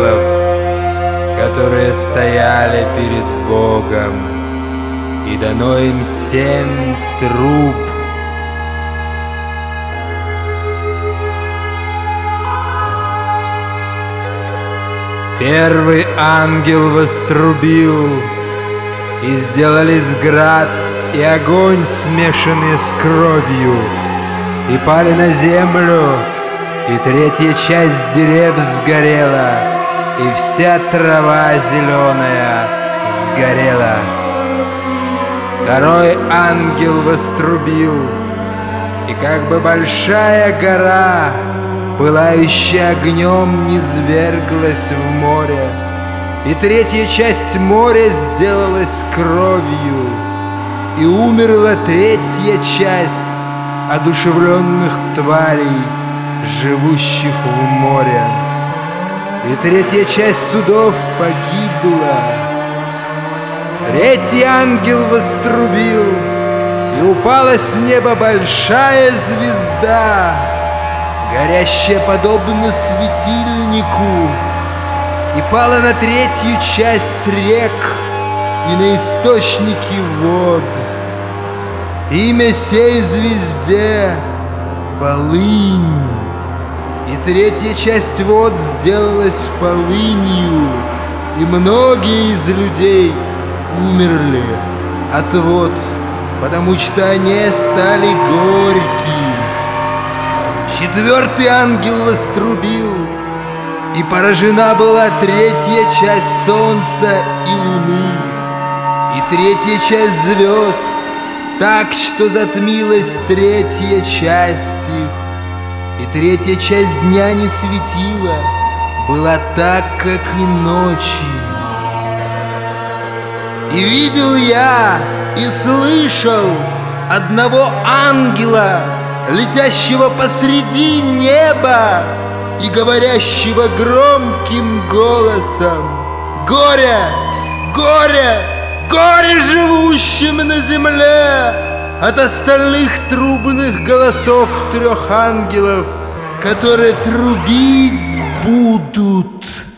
ангелов, которые стояли перед Богом, и дано им 7 труб. Первый ангел вострубил, и сделались град и огонь, смешанные с кровью, и пали на землю, и 3-я часть дерев сгорела, и вся трава зеленая сгорела. Второй ангел вострубил, и как бы большая гора, пылающая огнем, низверглась в море, и 3-я часть моря сделалась кровью, и умерла 3-я часть одушевленных тварей, живущих в море, и 3-я часть судов погибла. 3-й ангел вострубил, и упала с неба большая звезда, горящая подобно светильнику, и пала на 3-ю часть рек и на источники вод. Имя сей звезде — Полынь, и 3-я часть вод сделалась полынью, и многие из людей умерли от вод, потому что они стали горькие. 4-й ангел вострубил, и поражена была 3-я часть солнца и луны, и 3-я часть звезд, так что затмилась 3-я часть их, и 3-я часть дня не светила, была так, как и ночи. И видел я и слышал одного ангела, летящего посреди неба и говорящего громким голосом: «Горе! Горе! Горе живущим на земле от остальных трубных голосов 3 ангелов, которые трубить будут!»